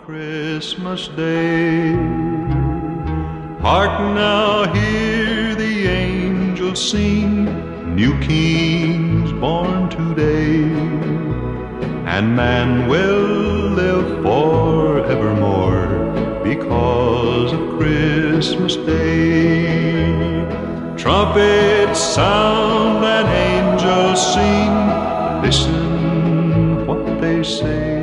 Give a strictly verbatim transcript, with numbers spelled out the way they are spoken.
Christmas Day. Hark now, hear the angels sing, new King's born today, and man will live forevermore because of Christmas Day. Trumpets sound and angels sing, listen what they say.